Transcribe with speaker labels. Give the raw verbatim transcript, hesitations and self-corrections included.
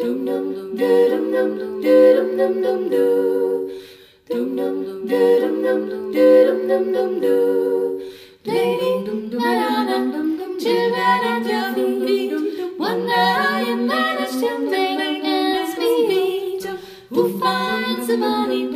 Speaker 1: Dum dum dum dum dum dum dum dum dum dum. Dum dum dum dum dum dum dum dum dum dum. Lady dum dum dum dum dum, children at your feet. Wonder how you manage to make ends meet. Who finds the money?